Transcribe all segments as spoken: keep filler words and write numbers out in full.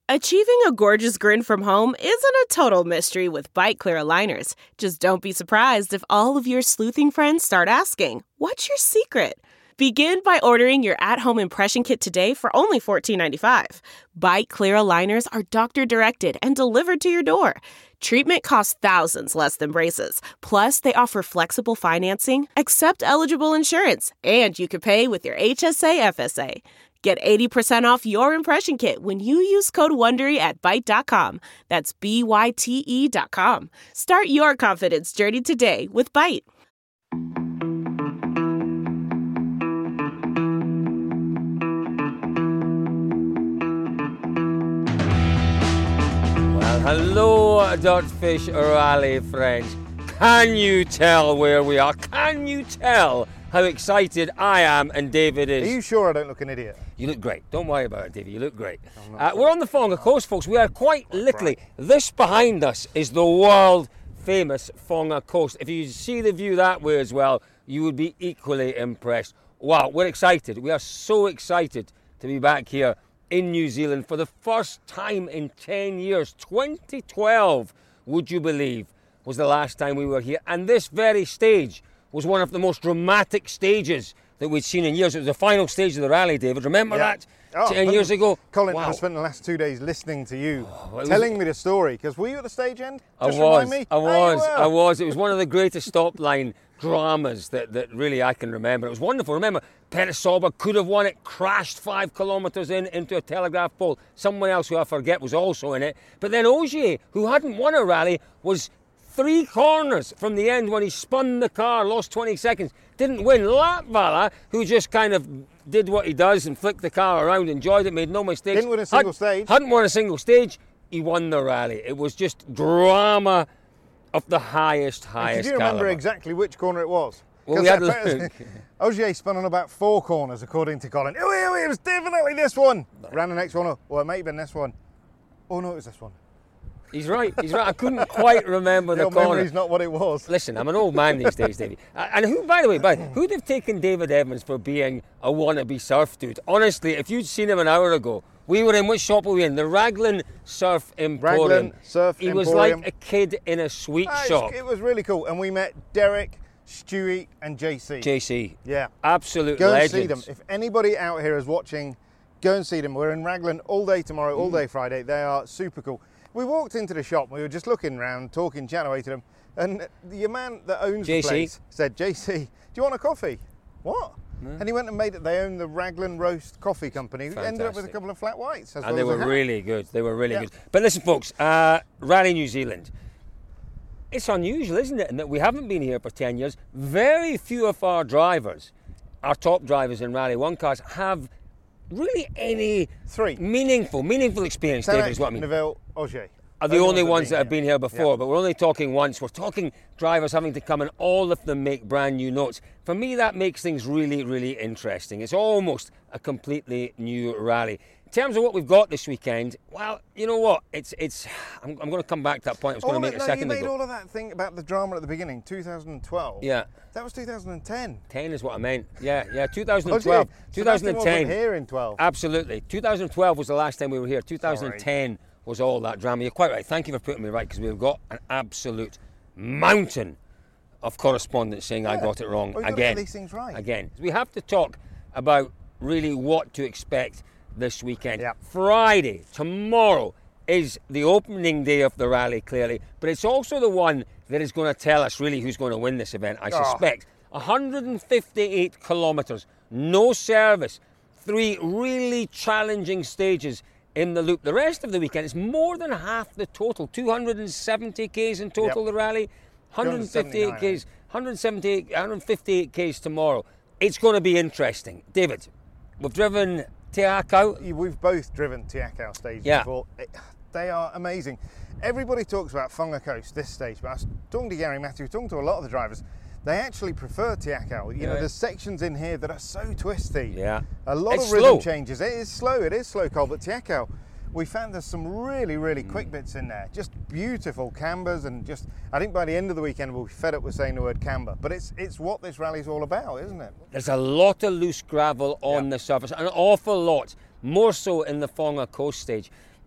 Achieving a gorgeous grin from home isn't a total mystery with Bite Clear aligners. Just don't be surprised if all of your sleuthing friends start asking, "What's your secret?" Begin by ordering your at-home impression kit today for only fourteen ninety-five. Bite Clear aligners are doctor-directed and delivered to your door. Treatment costs thousands less than braces. Plus, they offer flexible financing, accept eligible insurance, and you can pay with your H S A F S A. Get eighty percent off your impression kit when you use code WONDERY at Byte dot com. That's B Y T E dot com. Start your confidence journey today with Byte. Well, hello, Dirtfish Rally friends. Can you tell where we are? Can you tell how excited I am and David is? Are you sure I don't look an idiot? You look great. Don't worry about it, David. You look great. Uh, we're on the Whonga Coast, folks. We are quite literally, this behind us is the world famous Whonga Coast. If you see the view that way as well, you would be equally impressed. Wow, we're excited. We are so excited to be back here in New Zealand for the first time in ten years. twenty twelve, would you believe, was the last time we were here. And this very stage was one of the most dramatic stages that we'd seen in years. It was the final stage of the rally, David. Remember Yeah. that? Oh, ten years ago? Colin, Wow. I spent the last two days listening to you, Oh, well, it telling was- me the story, because were you at the stage end? I Just was, remind me. I Oh, you was, were. I was. It was one of the greatest stop line dramas that, that really I can remember. It was wonderful. Remember, Petisauber could have won it, crashed five kilometres in into a telegraph pole. Someone else who I forget was also in it. But then Ogier, who hadn't won a rally, was three corners from the end when he spun the car, lost twenty seconds, didn't win. Latvala, who just kind of did what he does and flicked the car around, enjoyed it, made no mistakes. Didn't win a single Had- stage. Hadn't won a single stage. He won the rally. It was just drama of the highest, highest Did you remember caliber. exactly which corner it was? Well, we had to that- look. Ogier spun on about four corners, according to Colin. Oh, it was definitely this one. Ran the next one, or it may have been this one. Oh no, it was this one. He's right, he's right. I couldn't quite remember the Your corner. memory's not what it was. Listen, I'm an old man these days, Davey. And who, by the way, by, who'd have taken David Evans for being a wannabe surf dude? Honestly, if you'd seen him an hour ago, we were in, which shop were we in? The Raglan Surf Emporium. Raglan Surf He was Emporium. like a kid in a sweet Ah, shop. it's- It was really cool. And we met Derek, Stewie and J C. J C. Yeah. Absolute Go legends. and see them. If anybody out here is watching, go and see them. We're in Raglan all day tomorrow, all day Friday. They are super cool. We walked into the shop, we were just looking around, talking, chatting away to them, and the man that owns J C. the place said, J C, do you want a coffee? What? And he went and made it. They own the Raglan Roast Coffee Company. We ended up with a Fantastic. couple of flat whites. as And well they as a were hat. really good. They were really Yeah. good. But listen, folks, uh, Rally New Zealand. It's unusual, isn't it, in that we haven't been here for ten years. Very few of our drivers, our top drivers in Rally One cars, have really any Three. meaningful, meaningful experience, David, is what I mean. Neville, Ogier. Are the Those only have ones that have here. been here before, Yeah. but we're only talking once. We're talking drivers having to come and all of them make brand new notes. For me, that makes things really, really interesting. It's almost a completely new rally. In terms of what we've got this weekend, well, you know what? It's it's. I'm, I'm going to come back to that point. I was going All to make that- a no, second you made ago. all of that thing about the drama at the beginning, two thousand twelve. Yeah. That was two thousand ten. ten is what I meant. Yeah, yeah. twenty twelve. Oh, gee, Sebastian twenty ten. wasn't here in twelve. Absolutely. twenty twelve was the last time we were here. twenty ten was all that drama. You're quite right. Thank you for putting me right, because we've got an absolute mountain of correspondence saying I Yeah. got it wrong Well, you've got to again. get these things right. Again. We have to talk about really what to expect this weekend. Yeah. Friday, tomorrow, is the opening day of the rally, clearly, but it's also the one that is going to tell us really who's going to win this event, I Oh. suspect. one hundred fifty-eight kilometres, no service, three really challenging stages in the loop. The rest of the weekend is more than half the total, two hundred seventy kays in total, Yep. the rally, one hundred fifty-eight two hundred seventy-nine, kays, one hundred seventy-eight, one hundred fifty-eight kays tomorrow. It's going to be interesting. David, we've driven Te Akau. We've both driven Tiakau stages Yeah. before. It- They are amazing. Everybody talks about Whonga Coast, this stage, but I was talking to Gary Matthews, talking to a lot of the drivers. They actually prefer Tiakau. You know, Yeah. there's sections in here that are so twisty. Yeah. A lot It's of rhythm slow. changes. It is slow. It is slow, Cole. But Tiakau, we found there's some really, really quick bits in there. Just beautiful cambers, and just, I think by the end of the weekend we'll be fed up with saying the word camber. But it's it's what this rally's all about, isn't it? There's a lot of loose gravel on Yeah. the surface, an awful lot, more so in the Whonga Coast stage.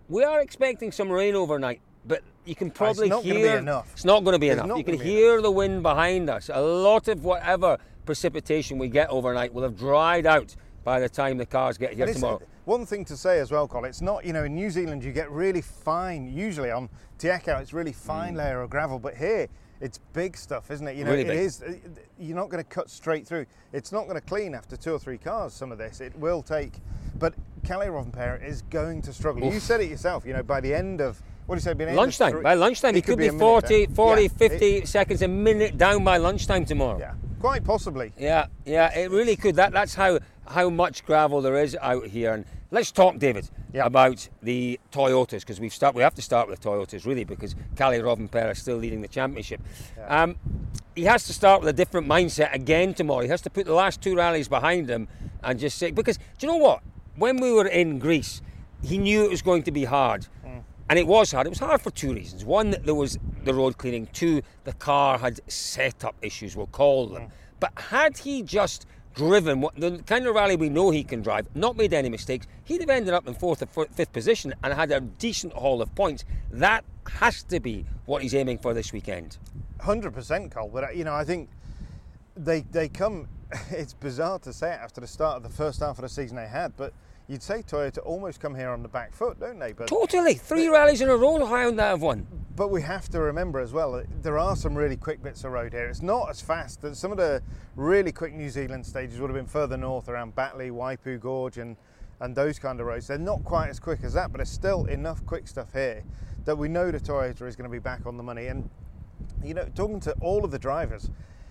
we are expecting some rain overnight, but you can probably it's not hear... going to be enough. It's not going to be It's enough. not You can gonna be hear the wind behind us. A lot of whatever precipitation we get overnight will have dried out by the time the cars get here And it's- tomorrow. One thing to say as well, Colin, it's not, you know, in New Zealand you get really fine, usually on Te Akau it's really fine layer of gravel, but here it's big stuff, isn't it? You know, Really it big. is, you're not going to cut straight through. It's not going to clean after two or three cars, some of this. It will take, but Kalle Rovanperä is going to struggle. Oof. You said it yourself, you know, by the end of, what do you say, by the end Lunchtime. of three, By lunchtime, he, could, be, a minute forty, down. forty, Yeah, fifty it- seconds, a minute down by lunchtime tomorrow. yeah, quite possibly. Yeah, yeah, it really could. That That's how, how much gravel there is out here. And let's talk, David, Yeah. about the Toyotas, because we've start, we have to start with the Toyotas, really, because Kalle Rovanperä is still leading the championship. Yeah. Um, he has to start with a different mindset again tomorrow. He has to put the last two rallies behind him and just say, because, do you know what? When we were in Greece, he knew it was going to be hard. Mm. And it was hard. It was hard for two reasons. One, that there was the road cleaning. Two, the car had set-up issues, we'll call them. Mm. But had he just driven what the kind of rally we know he can drive, not made any mistakes, he'd have ended up in fourth or fifth position and had a decent haul of points. That has to be what he's aiming for this weekend. one hundred percent, Cole. But, you know, I think they they come, it's bizarre to say it after the start of the first half of the season they had, but you'd say Toyota almost come here on the back foot, don't they? But Totally. Three rallies in a row, Hyundai have won. But we have to remember as well, that there are some really quick bits of road here. It's not as fast. That some of the really quick New Zealand stages would have been further north around Batley, Waipu Gorge and, and those kind of roads. They're not quite as quick as that, but there's still enough quick stuff here that we know the Toyota is going to be back on the money. And, you know, talking to all of the drivers,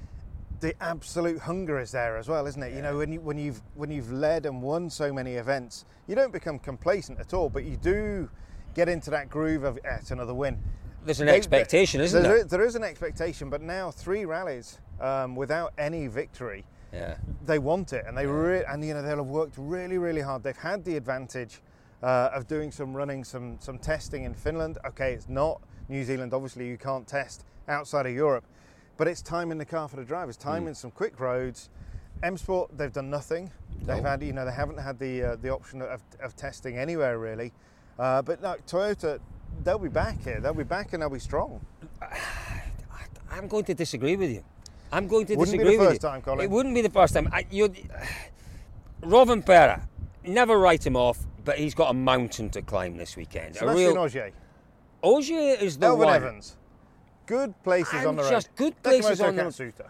the absolute hunger is there as well, isn't it? Yeah. You know, when you when you've when you've led and won so many events, you don't become complacent at all, but you do get into that groove of eh, it's another win. There's an They- expectation, isn't there? there? Is, there is an expectation, but now three rallies um, without any victory, Yeah. they want it, and they re- and you know they'll have worked really, really hard. They've had the advantage uh, of doing some running, some some testing in Finland. Okay, it's not New Zealand. Obviously, you can't test outside of Europe, but it's time in the car for the drivers. Time Mm. in some quick roads. M Sport, they've done nothing. They've No. had, you know, they haven't had the uh, the option of, of testing anywhere really. Uh, but no, Toyota, they'll be back here. They'll be back and they'll be strong. I'm going to disagree with you. I'm going to Wouldn't be disagree the with first you. time, Colin. It wouldn't be the first time. I, you'd, Rovanperä, never write him off, but he's got a mountain to climb this weekend. A Sebastian real, Ogier, Ogier is the Elvin one. Evans, good places I'm on the road. just good places Takamoto on the- Katsuta.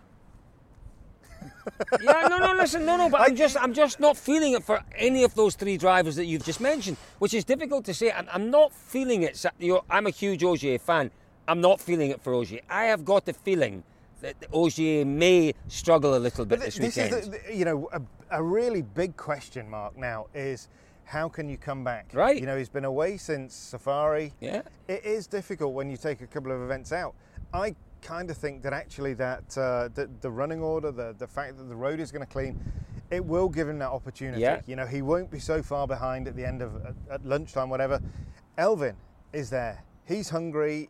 Yeah, no, no, listen, no, no, but I'm just, I'm just not feeling it for any of those three drivers that you've just mentioned, which is difficult to say. I'm, I'm not feeling it. You know, I'm a huge Ogier fan. I'm not feeling it for Ogier. I have got the feeling that Ogier may struggle a little bit But this this weekend. is, the, the- you know, a, a really big question mark now is how can you come back? Right. You know, he's been away since Safari. Yeah. It is difficult when you take a couple of events out. I kind of think that actually that uh, the, the running order, the, the fact that the road is going to clean, it will give him that opportunity. Yeah. You know, he won't be so far behind at the end of at, at lunchtime, whatever. Elvin is there. He's hungry.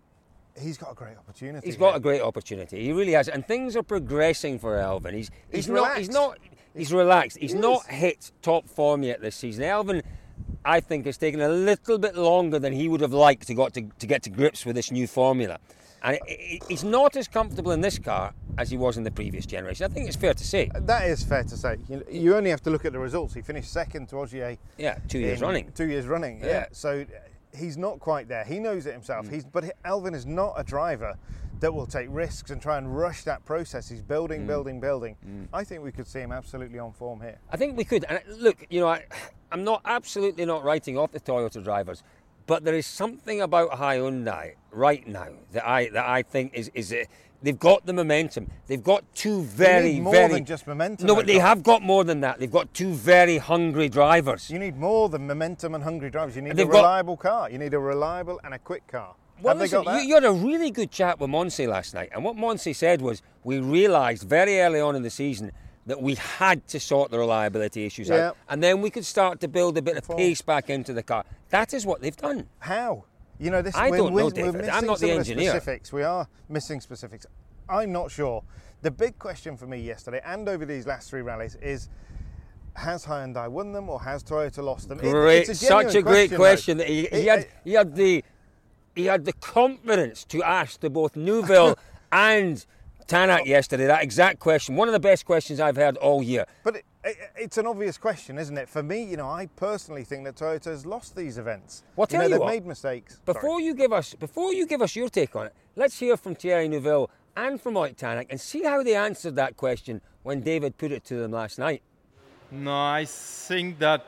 He's got a great opportunity. He's got here. a great opportunity. He really has, and things are progressing for Elvin. He's he's, He's not he's relaxed. not he's relaxed. He's He not is. hit top form yet this season. Elvin, I think, has taken a little bit longer than he would have liked to got to, to get to grips with this new formula, and it, it, he's not as comfortable in this car as he was in the previous generation. I think it's fair to say. That is fair to say. You, you only have to look at the results. He finished second to Ogier. Yeah, two years in running. Two years running. Yeah. Yeah. So he's not quite there. He knows it himself. Mm. He's but Elvin is not a driver that will take risks and try and rush that process. He's building, Mm. building, building. Mm. I think we could see him absolutely on form here. I think we could. And look, you know, I, I'm not absolutely not writing off the Toyota drivers, but there is something about Hyundai right now that I that I think is is uh, they've got the momentum. They've got two very you need more very than just momentum. no, but they though. have got more than that. They've got two very hungry drivers. You need more than momentum and hungry drivers. You need And a they've got- reliable car. You need a reliable and a quick car. Well, have they listen, got that? you, you had a really good chat with Monse last night, and what Monse said was we realised very early on in the season that we had to sort the reliability issues Yeah. out, and then we could start to build a bit of Form. pace back into the car. That is what they've done. How? You know, this. I we're, don't know, we're, we're David. missing I'm not some the of engineer. Specifics. We are missing specifics. I'm not sure. The big question for me yesterday and over these last three rallies is has Hyundai won them or has Toyota lost them? Great, it, it's a such a great question. question. He, It, he had it, he had the he had the confidence to ask to both Neuville and Tanak yesterday that exact question. One of the best questions I've heard all year. But it, it, it's an obvious question, isn't it? For me, you know, I personally think that Toyota has lost these events. Well, you tell know, you they've what, made mistakes. Before Sorry. you give us before you give us your take on it, let's hear from Thierry Neuville and from Ott Tanak and see how they answered that question when David put it to them last night. No, I think that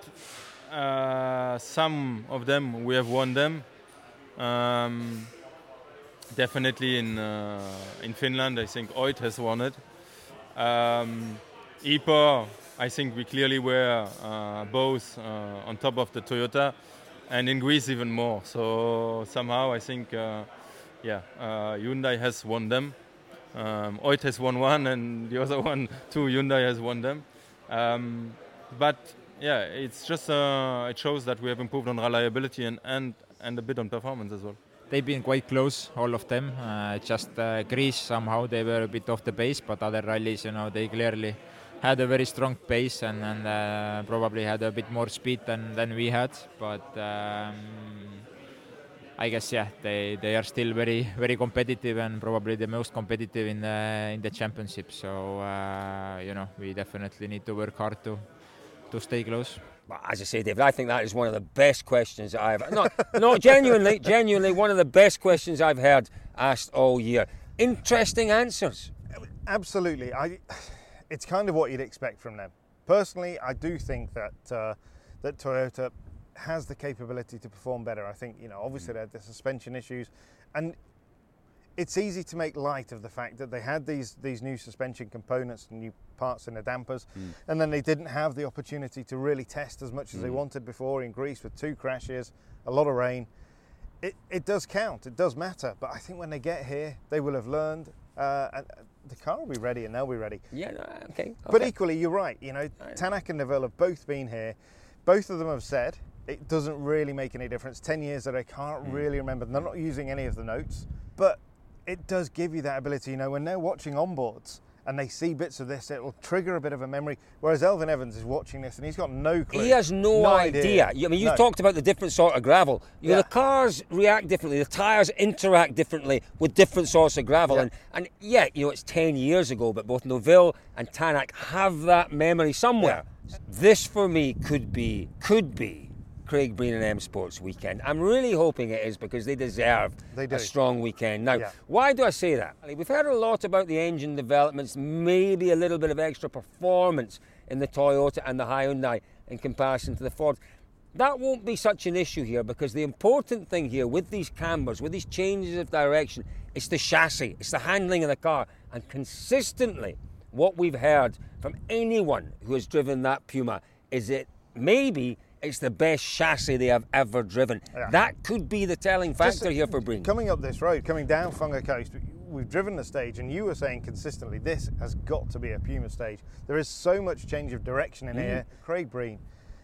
uh, some of them, we have won them. Um, definitely in uh, in Finland, I think Ott has won it. Um, Ypres, I think we clearly were uh, both uh, on top of the Toyota, and in Greece even more. So somehow I think, uh, yeah, uh, Hyundai has won them. Um, Ott has won one, and the other one too, Hyundai has won them. Um, but yeah, it's just uh, it shows that we have improved on reliability and, and, and a bit on performance as well. They've been quite close, all of them. Uh, just uh, Greece, somehow they were a bit off the pace, but other rallies, you know, they clearly had a very strong pace and, and uh, probably had a bit more speed than, than we had. But um, I guess, yeah, they, they are still very very competitive and probably the most competitive in the in the championship. So uh, you know, we definitely need to work hard to to stay close. Well, as I say, David, I think that is one of the best questions I've no no genuinely genuinely one of the best questions I've heard asked all year. Interesting answers. Absolutely, I. It's kind of what you'd expect from them. Personally, I do think that uh, that Toyota has the capability to perform better. I think, you know, obviously they had the suspension issues, and it's easy to make light of the fact that they had these these new suspension components and new parts in the dampers, mm. and then they didn't have the opportunity to really test as much as mm. they wanted before in Greece with two crashes, a lot of rain. It, it does count, it does matter, but I think when they get here, they will have learned, uh, and the car will be ready and they'll be ready. Yeah, no, okay, okay. But equally, you're right, you know, Tanak and Neuville have both been here. Both of them have said it doesn't really make any difference. Ten years that I can't mm. really remember. They're not using any of the notes, but it does give you that ability. You know, when they're watching onboards and they see bits of this, it'll trigger a bit of a memory. Whereas Elfyn Evans is watching this and he's got no clue. He has no, no idea. idea. I mean, you've no. talked about the different sort of gravel. You know, yeah. the cars react differently. The tyres interact differently with different sorts of gravel. Yeah. And, and yeah, you know, it's ten years ago, but both Neuville and Tanak have that memory somewhere. Yeah. This, for me, could be, could be Craig Breen and M Sports weekend. I'm really hoping it is because they deserve they do. a strong weekend. Now, yeah. why do I say that? We've heard a lot about the engine developments, maybe a little bit of extra performance in the Toyota and the Hyundai in comparison to the Ford. That won't be such an issue here because the important thing here with these cambers, with these changes of direction, it's the chassis, it's the handling of the car. And consistently, what we've heard from anyone who has driven that Puma is that maybe it's the best chassis they have ever driven. Yeah. That could be the telling factor Just, here for Breen. Coming up this road, coming down Funga Coast, we've driven the stage and you were saying consistently this has got to be a Puma stage. There is so much change of direction in mm. here. Craig Breen,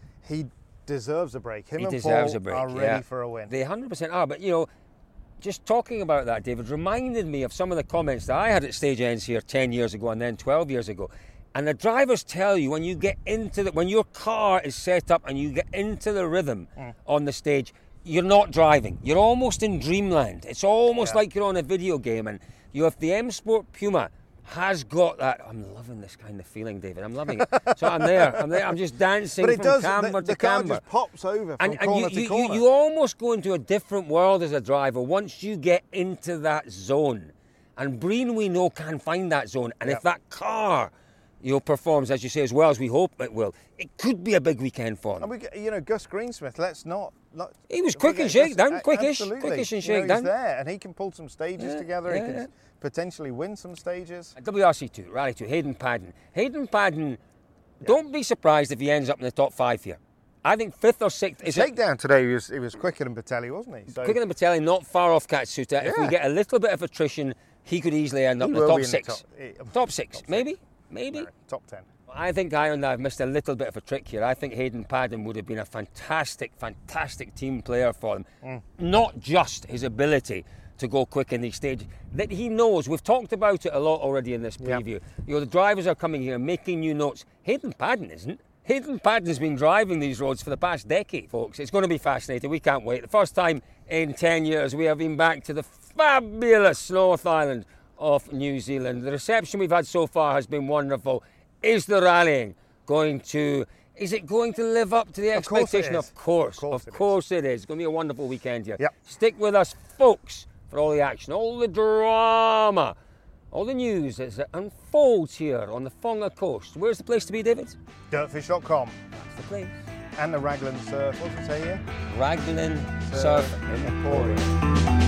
he deserves a break. Him he and deserves Paul a break, are ready yeah. for a win. They one hundred percent are, but you know, just talking about that, David, reminded me of some of the comments that I had at stage ends here ten years ago and then twelve years ago. And the drivers tell you when you get into the, when your car is set up and you get into the rhythm mm. on the stage, you're not driving. You're almost in dreamland. It's almost yeah. like you're on a video game. And you have the M Sport Puma has got that. I'm loving this kind of feeling, David. I'm loving it. So I'm there. I'm there. I'm just dancing but it from does, camber the, to the car camber. just pops over from and, corner and you, to you, corner. You, you almost go into a different world as a driver once you get into that zone. And Breen, we know, can find that zone. And yep. if that car, you know, performs, as you say, as well as we hope it will, it could be a big weekend for them. And we, you know, Gus Greensmith, let's not... not he was quick and shakedown, quickish, absolutely. quickish and you know, shakedown. He's there, and he can pull some stages yeah, together. Yeah, he can yeah. potentially win some stages. W R C two, Rally two, Hayden Paddon. Hayden Paddon, yeah. don't be surprised if he ends up in the top five here. I think fifth or sixth. Is shakedown it? Today, he was, he was quicker than Batelli, wasn't he? So quicker than Batelli, not far off Katsuta. Yeah. If we get a little bit of attrition, he could easily end up he in the top in six. The top, top six, top maybe? Six. Maybe? No, top ten. I think Hyundai have missed a little bit of a trick here. I think Hayden Paddon would have been a fantastic, fantastic team player for them. Mm. Not just his ability to go quick in these stages. That he knows, we've talked about it a lot already in this preview. Yep. You know, the drivers are coming here making new notes. Hayden Paddon isn't. Hayden Paddon's been driving these roads for the past decade, folks. It's going to be fascinating. We can't wait. The first time in ten years we have been back to the fabulous North Island of New Zealand. The reception we've had so far has been wonderful. Is the rallying going to... Is it going to live up to the expectation? Of course, of course, of it, course is. it is. It's going to be a wonderful weekend here. Yep. Stick with us, folks, for all the action, all the drama, all the news as it unfolds here on the Whonga coast. Where's the place to be, David? dirtfish dot com. That's the place. And the Raglan Surf, what does it say here? Raglan Surf Surf Emporium.